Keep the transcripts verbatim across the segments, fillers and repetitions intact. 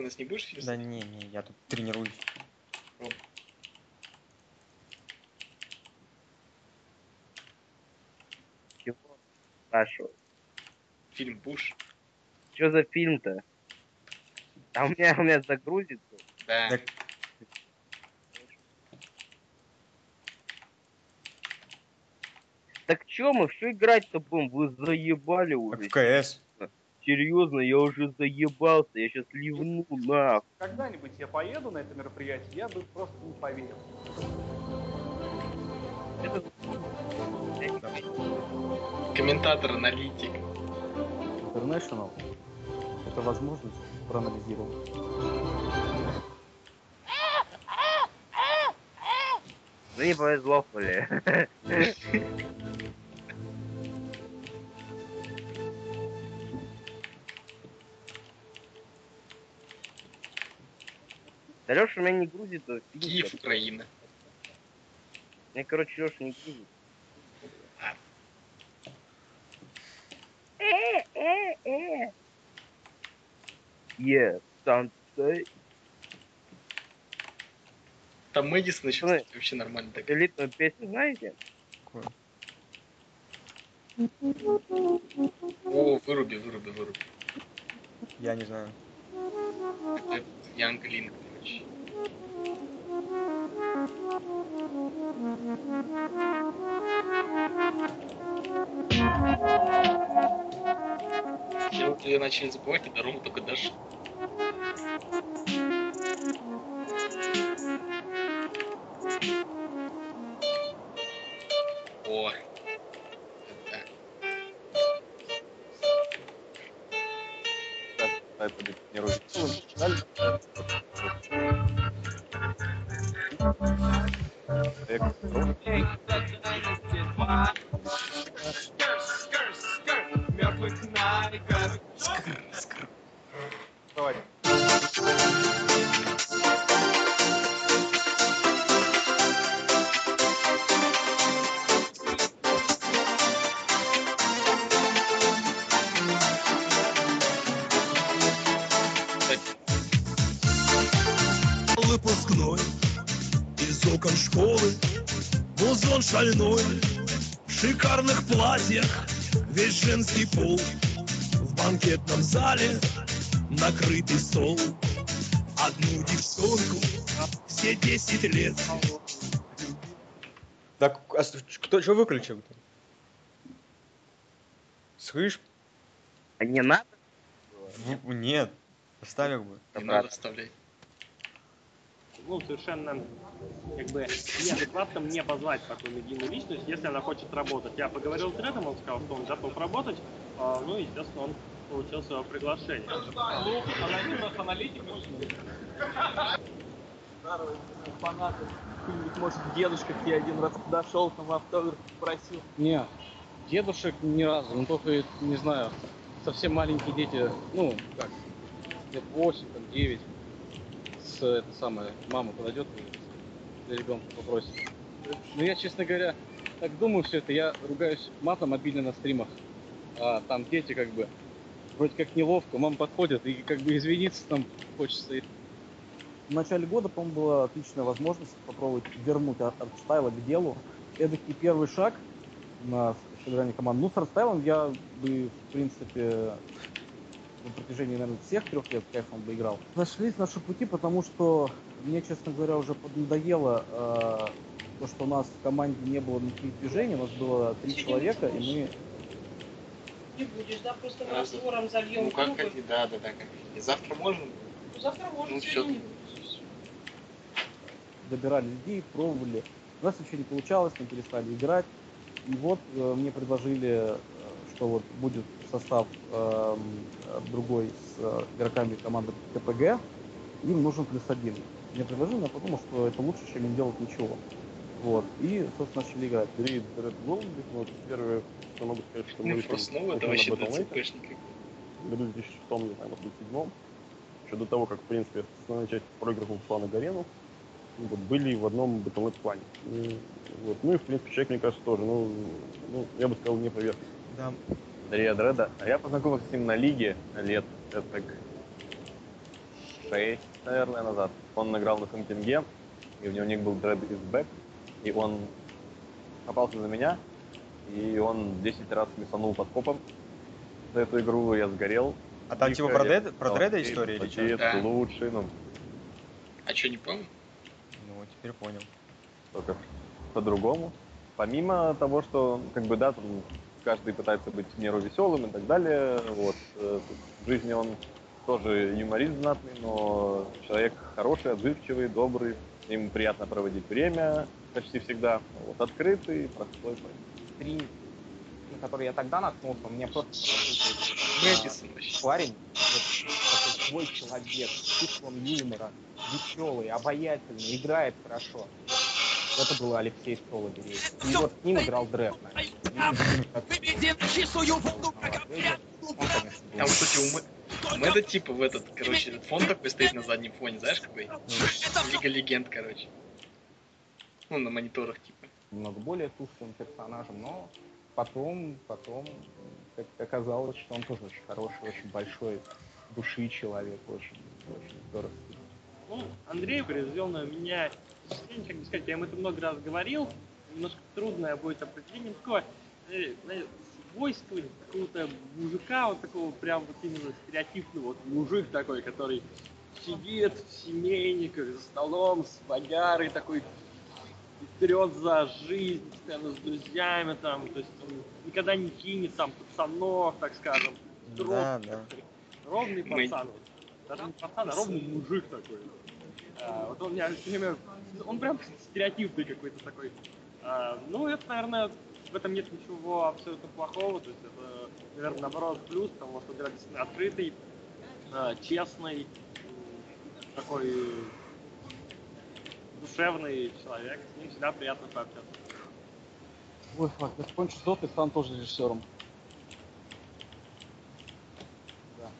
нас не будешь фильм? Да не, не, я тут тренируюсь. О. Чего? Спрашиваю. Фильм Буш. Что за фильм-то? А у меня, у меня загрузится. Да. Так, Так чё мы все играть-то будем? Вы заебали как уже. в КС. Серьезно, я уже заебался. Я сейчас ливну нахуй. Когда-нибудь я поеду на это мероприятие, я бы просто не поверил. Это... Комментатор-аналитик. International — это возможность проанализировать. Ну не повезло, хули. Да, Лёша, у меня не грузит. а фильм Киев, как-то. Украина. Мне, короче, Лёша не грузит. Э-э-э. Yeah, sounds good. Там Мэдисон еще, Пацаны, кстати, вообще нормально так. элитную песню знаете? Такое. О, выруби, выруби, выруби. Я не знаю. Это Янг Линк, короче. Я вот ее начали забывать, и до Рома только дошел. О, это Это тренируюсь. Давай. Выпускной из окон школы, музон шальной, в шикарных платьях, весь женский пол, в банкетном зале накрытый стол, одну девчонку все десять лет. Так, а с- кто что выключил-то? Слышь? А не надо? В- Нет. Оставил бы. не Обратно. надо вставлять. Ну, совершенно, как бы, неадекватно мне позвать такую медийную личность, если она хочет работать. Я поговорил с Редом, он сказал, что он готов работать, а, ну, естественно, он получил свое приглашение. Ну, анонимных аналитиков. Старый фанат, какой-нибудь, может, дедушка к тебе один раз подошел, там автограф попросил. Не, дедушек ни разу, ну только, не знаю, совсем маленькие дети, ну, как, лет восемь, там, девять, с, это самое, мама подойдет и ребенка попросит. Ну, я, честно говоря, так думаю все это, я ругаюсь матом обильно на стримах, а там дети, как бы, вроде как неловко, мама подходит и, как бы, извиниться там хочется. В начале года, по-моему, была отличная возможность попробовать вернуть ар- артстайла к делу. Эдакий первый шаг на собирание команд. Ну, с артстайлом я бы, в принципе, на протяжении, наверное, всех трех лет кайфом бы играл. Нашлись наши пути, потому что мне, честно говоря, уже поднадоело э, то, что у нас в команде не было никаких движений. У нас было три человека, и мы... Не будешь, да? Просто мы раствором зальем. Ну как хотите, да, да, да, как хотите. Завтра можно? Ну, завтра можно, Ну, сегодня всё. не будешь. добирали людей, пробовали. У нас ничего не получалось, мы перестали играть. И вот э, мне предложили, э, что вот будет состав э, другой с э, игроками команды КПГ, им нужен плюс один. Мне предложили, я подумал, что это лучше, чем не делать ничего. Вот. И, собственно, начали играть. Перед Red Bull, вот первое, что могу сказать, что мы Ну, вышли просто снова это на вообще Battle.net ДЦПшник. в году две тысячи шестом, не знаю, может быть, седьмом, еще до того, как, в принципе, основная часть проигрывал ушла на Гарену, вот, были в одном Battle.net плане. И, вот. Ну и, в принципе, человек, мне кажется, тоже, ну, ну я бы сказал, не поверхностный. Да. Дарья Дреда. А я познакомился с ним на лиге лет, это так, шесть, наверное, назад. Он играл на Сантинге, и у него ник был Dread is Back, и он попался за меня, и он десять раз мясанул под копом за эту игру, я сгорел. А там Дико, типа про, я Дед, про сказал, Дреда «Эй, история или что? молодец, Да. ты лучший, ну, А что, не помню? Ну, теперь понял. только по-другому. Помимо того, что, как бы, да, там каждый пытается быть в меру веселым и так далее, вот, э, в жизни он тоже юморист знатный, но человек хороший, отзывчивый, добрый, ему приятно проводить время почти всегда, вот, открытый, простой. Стрим, на который я тогда наткнулся, у меня просто Мэдисон вообще. парень, вот, такой свой человек, с чувством юмора, веселый, обаятельный, играет хорошо. Это был Алексей Столоберей. И вот с ним играл Дред. Там, кстати, у, Мэ... у Мэда типа в этот, короче, этот фон такой стоит на заднем фоне, знаешь какой? Лига Легенд, короче. Ну, на мониторах типа. Немного более тусклым персонажем, но потом, потом как оказалось, что он тоже очень хороший, очень большой души человек, очень, очень здорово. Ну, Андрей произвел на меня впечатление, как бы сказать, я ему это много раз говорил, немножко трудное будет определение, такое, э, знаете, свойство какого-то мужика, вот такого прям вот именно стереотипного, вот мужик такой, который сидит в семейниках за столом с водярой такой, и трет за жизнь, постоянно с друзьями там, то есть он никогда не кинет там пацанов, так скажем, Да, да. ровный Мы- пацан, вот. Даже не пацан, а ровный мужик такой. А, вот он, меня всё время- он прям стереотипный какой-то такой. А, ну, это, наверное, в этом нет ничего абсолютно плохого, то есть это, наверное, наоборот плюс, потому что Дред действительно открытый, а, честный, м, такой душевный человек, с ним всегда приятно пообщаться. Ой, фак, я закончу тот и стану тоже режиссером. Да.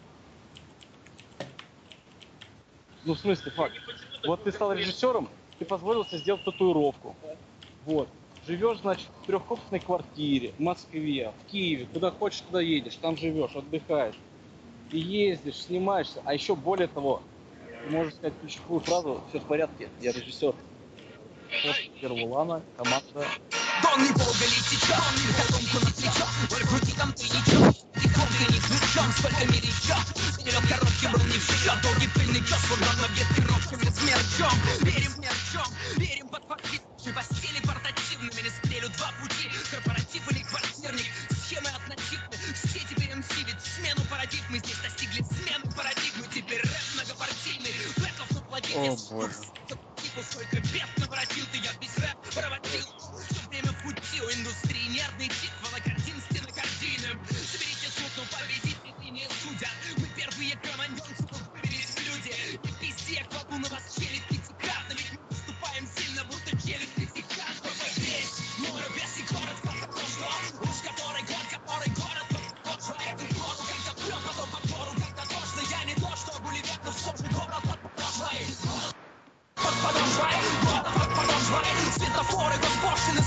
Ну, в смысле, факт. Вот ты стал режиссером, ты позволил себе сделать татуировку. Вот. Живешь, значит, в трехкомнатной квартире, в Москве, в Киеве, куда хочешь, туда едешь, там живешь, отдыхаешь. Ты ездишь, снимаешься, а еще более того, ты можешь сказать ключевую фразу: все в порядке, я режиссер. После первого лана команда. Дон не Волга ли течет, котомку на плечо, в груди там ты ничего, тихом ты не ключом, сколько мелечет, стерет коробки был не в счет, долгий пыльный час, вот давно без тренировками смерчом, верим в мерчом, верим под фактически постели портативными, не стрелю два пути, корпоратив или квартирник, схемы однотипны, все теперь эм си, ведь смену парадигмы здесь достигли смены парадигмы, теперь рэп многопартийный, бэков на плотине, О, боже. сколько бед наворотил ты, я весь рэп проводил. Все время в пути у индустрии нервный тик, волокордин, стены картины. Соберите суд, но победители не судят. Мы первые командонцы, тут выбились люди. Не пизди, я кладу на вас челюсть пятикратно, ведь мы выступаем сильно, будто челюсть пятикратно. Весь мой весь и город, как прошло. Уж который год, который город, тот же это город, когда прём, потом по пору, когда тошно. Я не то, что гулливер, но все же город под прошлой. Под подошвой, город под подошвой, светофоры, госпошлины.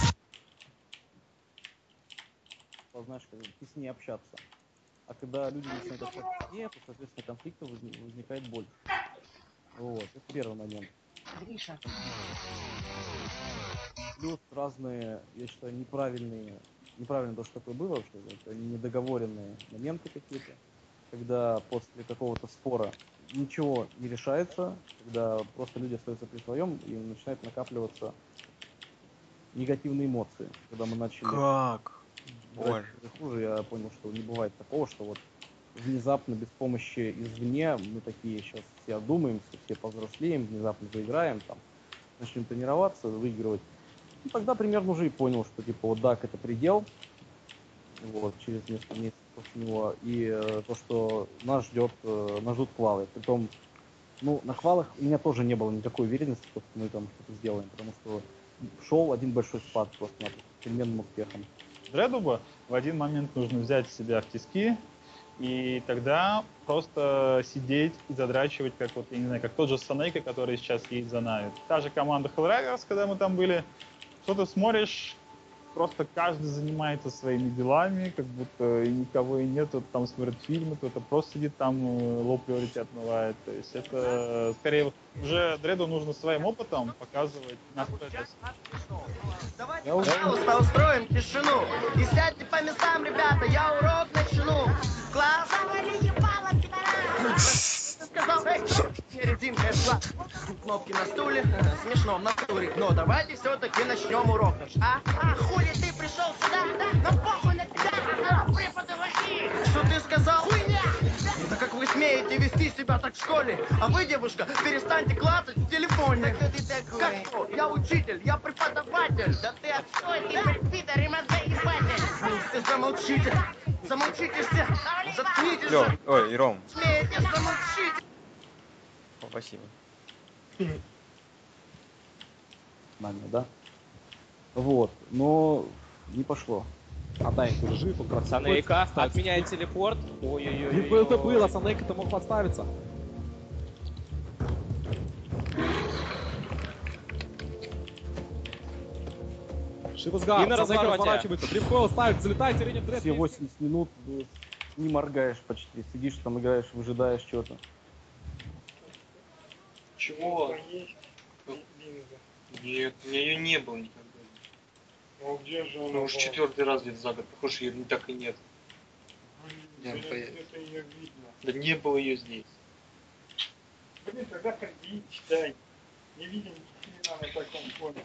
Знаешь, как бы ты с ней общаться. А когда люди начинают общаться с ней, то, соответственно, конфликтов возник- возникает больше. Вот, это первый момент. Гриша. Плюс разные, я считаю, неправильные, неправильно то, что такое было вообще, это недоговоренные моменты какие-то, когда после какого-то спора ничего не решается, когда просто люди остаются при своем и начинают накапливаться негативные эмоции. Когда мы начали Как? брать Боже. хуже, я понял, что не бывает такого, что вот внезапно без помощи извне мы такие сейчас все одумаемся, все повзрослеем, внезапно заиграем, там, начнем тренироваться, выигрывать. Ну, тогда примерно уже и понял, что типа вот дак это предел, вот, через несколько месяцев после него, и э, то, что нас ждет, э, нас ждут квалы. Притом, ну, на квалах у меня тоже не было никакой уверенности, что мы там что-то сделаем, потому что шел один большой спад просто с переменным успехом. Дреду бы в один момент нужно взять себя в тиски, и тогда просто сидеть и задрачивать, как вот, я не знаю, как тот же Санейка, который сейчас едет за нами. Та же команда Hellriders, когда мы там были, что ты смотришь, просто каждый занимается своими делами, как будто и никого и нет, кто там смотрит фильмы, кто-то просто сидит там, лоу-приоритет отмывает. То есть это скорее вот уже Дреду нужно своим опытом показывать, насколько это. Давайте, пожалуйста, устроим тишину. И сядьте по местам, ребята, я урок начну. Класс. Ты сказал, эй, не резинка, я шла. Кнопки на стуле, смешно в натуре. Но давайте все-таки начнем урок наш, а? А, хули ты пришел сюда? Да, ну похуй на тебя, а, преподы вожди. Что ты сказал? Хуйня! Да как вы смеете вести себя так в школе? А вы, девушка, перестаньте клацать в телефоне. Кто ты такой? Как кто? Я учитель, я преподаватель. Да ты отстой, ты пидор и мозгоебатель. Вы замолчите, замолчите все, заткнитесь Лёв, же. ой, Ром, Смеете, замолчите. О, спасибо. Нормально, да? Вот, но не пошло. Отдай, уже жив, он как Санейка, отменяет телепорт. Ой-ой-ой. Был это было, Санейка-то мог подставиться. Шивасгар, И на Санейка развороте. разворачивается, дрифткойл ставит, залетает, Теренин Дред. Все восемьдесят минут э, не моргаешь почти, сидишь там, играешь, выжидаешь что-то. Чего? Нет, у меня ее не было никогда. Ну где же она? Ну уж четвертый раз где-то за год, похоже, ее так и нет. Блин, Я поеду. это ее видно. Да не было ее здесь. Блин, тогда ходи, читай. Не видим ни хрена на таком фоне.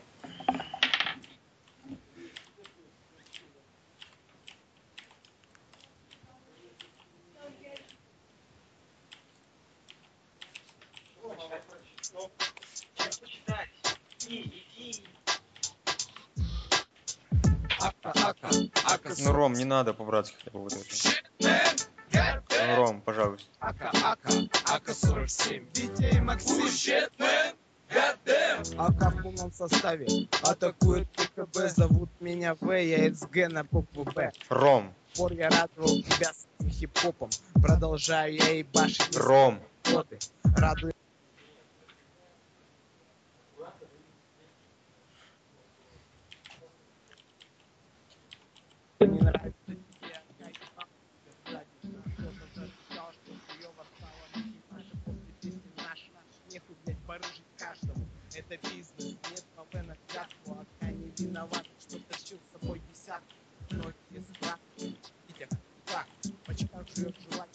Ну, Ром, не надо по-братски хотя бы вот это. Ну, Ром, пожалуйста. Ака, ака, ака сорок семь, Витя и Максим. А как в полном составе атакует ПКБ. Зовут меня В, я СГ на букву Б. Ром. Пор я радовал тебя своим хип-хопом. Продолжаю я ебашить. Ром. Годы. Радую. Не нравится тебе, как кто-то сказал, что хуёво стало найти наши после песни наши. Нехуй, блядь, барыжить каждому. Это бизнес, нет ПВ на взятку, а я не виноват, что тащил с собой десятку. Ноль без прав. Витя, так, в очках живет желание.